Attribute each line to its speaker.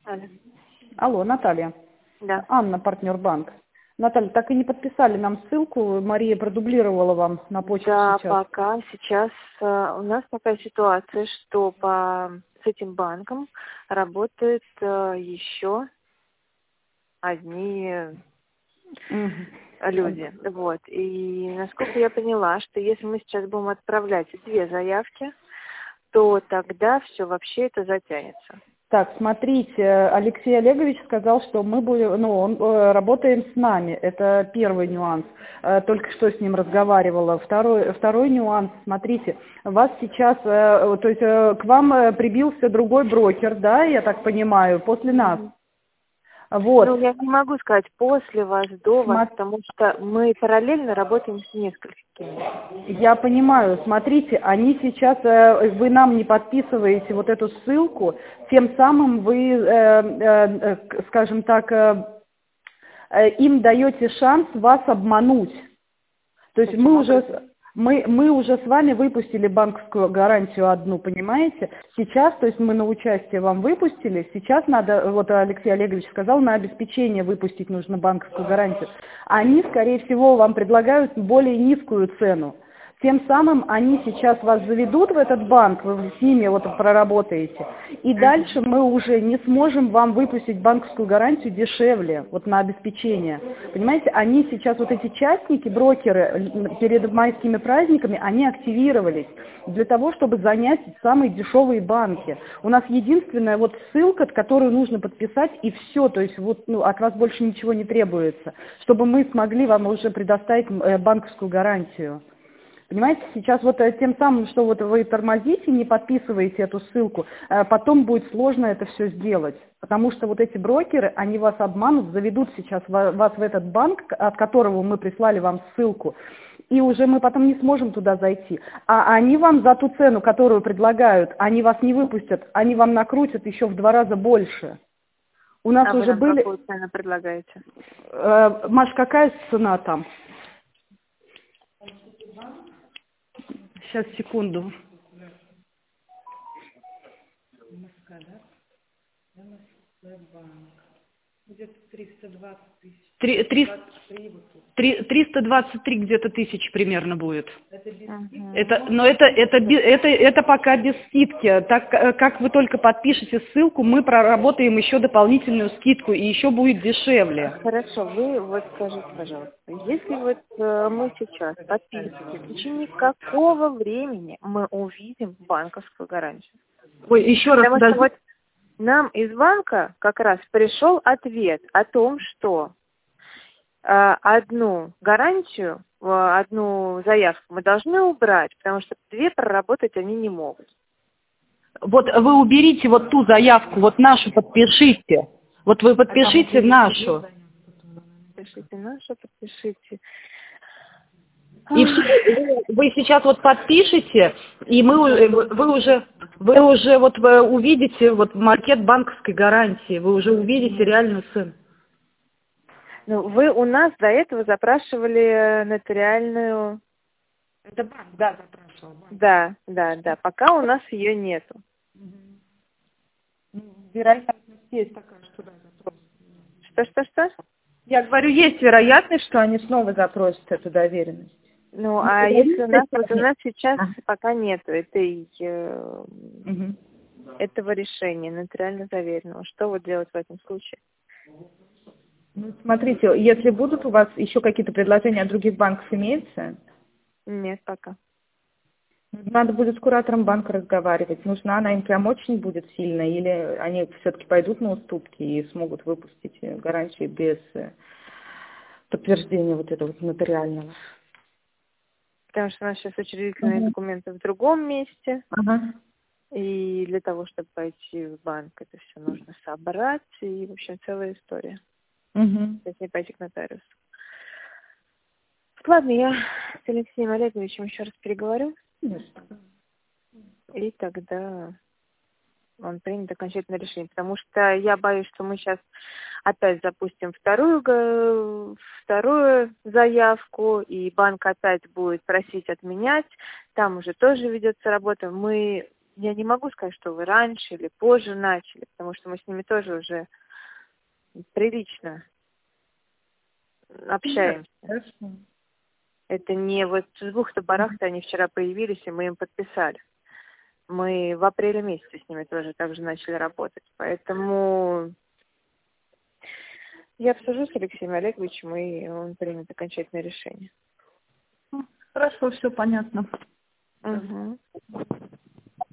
Speaker 1: Алло.
Speaker 2: Алло, Наталья.
Speaker 1: Да.
Speaker 2: Анна, партнер банк. Наталья, так и не подписали нам ссылку. Мария продублировала вам на почту
Speaker 1: Да,
Speaker 2: сейчас.
Speaker 1: пока сейчас у нас такая ситуация, что с этим банком работают еще одни
Speaker 2: Мгм.
Speaker 1: люди. Вот. И насколько я поняла, что если мы сейчас будем отправлять 2 заявки, то тогда все вообще это затянется.
Speaker 2: Так, смотрите, Алексей Олегович сказал, что мы будем, работаем с нами. Это первый нюанс. Только что с ним разговаривала. Второй нюанс, смотрите, вас сейчас, к вам прибился другой брокер, да, я так понимаю, после нас. Вот.
Speaker 1: Ну, я не могу сказать после вас, до вас,
Speaker 2: Смо-
Speaker 1: потому что мы параллельно работаем с несколькими.
Speaker 2: Я понимаю, смотрите, они сейчас, вы нам не подписываете вот эту ссылку, тем самым вы, скажем так, им даете шанс вас обмануть. То есть
Speaker 1: Каким образом?
Speaker 2: мы уже с вами выпустили банковскую гарантию одну, понимаете? Сейчас, то есть мы на участие вам выпустили, сейчас надо, вот Алексей Олегович сказал, на обеспечение выпустить нужно банковскую гарантию. Они, скорее всего, вам предлагают более низкую цену. Тем самым они сейчас вас заведут в этот банк, вы с ними вот проработаете, и дальше мы уже не сможем вам выпустить банковскую гарантию дешевле, вот на обеспечение. Понимаете, они сейчас, вот эти частники, брокеры, перед майскими праздниками, они активировались для того, чтобы занять самые дешевые банки. У нас единственная вот ссылка, которую нужно подписать, и все, то есть вот, от вас больше ничего не требуется, чтобы мы смогли вам уже предоставить банковскую гарантию. Понимаете, сейчас вот тем самым, что вот вы тормозите, не подписываете эту ссылку, потом будет сложно это все сделать. Потому что вот эти брокеры, они вас обманут, заведут сейчас вас в этот банк, от которого мы прислали вам ссылку, и уже мы потом не сможем туда зайти. А они вам за ту цену, которую предлагают, они вас не выпустят, они вам накрутят еще в 2 раза больше. У нас
Speaker 1: А вы
Speaker 2: уже
Speaker 1: нам
Speaker 2: были...
Speaker 1: какую цену предлагаете?
Speaker 2: Маш, какая цена там? Сейчас, секунду. Где-то 320 тысяч. 323 где-то тысяч примерно будет. Это пока без скидки. Так как вы только подпишете ссылку, мы проработаем еще дополнительную скидку и еще будет дешевле.
Speaker 1: Хорошо, вы вот скажите, пожалуйста, если вот мы сейчас подписываем, в течение какого времени мы увидим банковскую гарантию?
Speaker 2: Ой, еще раз,
Speaker 1: Потому что
Speaker 2: подожди.
Speaker 1: вот нам из банка как раз пришел ответ о том, что одну гарантию, одну заявку мы должны убрать, потому что 2 проработать они не могут.
Speaker 2: Вот вы уберите вот ту заявку, вот нашу подпишите. Вот вы подпишите нашу.
Speaker 1: Подпишите нашу, подпишите.
Speaker 2: И вы сейчас вот подпишите, и вы уже вот увидите вот макет банковской гарантии, вы уже увидите реальную цену.
Speaker 1: Ну, вы у нас до этого запрашивали нотариальную...
Speaker 2: Это банк, да, запрашивал.
Speaker 1: Да. Пока у нас ее нету.
Speaker 2: Вероятность есть такая, что да, запросят.
Speaker 1: Что?
Speaker 2: Я говорю, есть вероятность, что они снова запросят эту доверенность.
Speaker 1: Ну, а если у нас сейчас
Speaker 2: Ага.
Speaker 1: пока нету
Speaker 2: Мгм.
Speaker 1: этого решения нотариально заверенного, что вот делать в этом случае?
Speaker 2: Ну, смотрите, если будут у вас еще какие-то предложения от других банков имеются,
Speaker 1: Нет, пока.
Speaker 2: надо будет с куратором банка разговаривать. Нужна она им прям очень будет сильно, или они все-таки пойдут на уступки и смогут выпустить гарантии без подтверждения вот этого вот нотариального.
Speaker 1: Потому что у нас сейчас учредительные документы в другом месте,
Speaker 2: Ага.
Speaker 1: и для того, чтобы пойти в банк, это все нужно собрать, и, в общем, целая история.
Speaker 2: Угу.
Speaker 1: Если пойти к нотариусу. Ладно, я с Алексеем Олеговичем еще раз переговорю, и тогда он примет окончательное решение. Потому что я боюсь, что мы сейчас опять запустим вторую заявку, и банк опять будет просить отменять. Там уже тоже ведется работа. Мы я не могу сказать, что вы раньше или позже начали, потому что мы с ними тоже уже прилично общаемся.
Speaker 2: Хорошо.
Speaker 1: Это не вот с бухты-барахты они вчера появились, и мы им подписали. Мы в апреле месяце с ними тоже также начали работать. Поэтому я обсужу с Алексеем Олеговичем, и он примет окончательное решение.
Speaker 2: Хорошо, все понятно.
Speaker 1: Угу.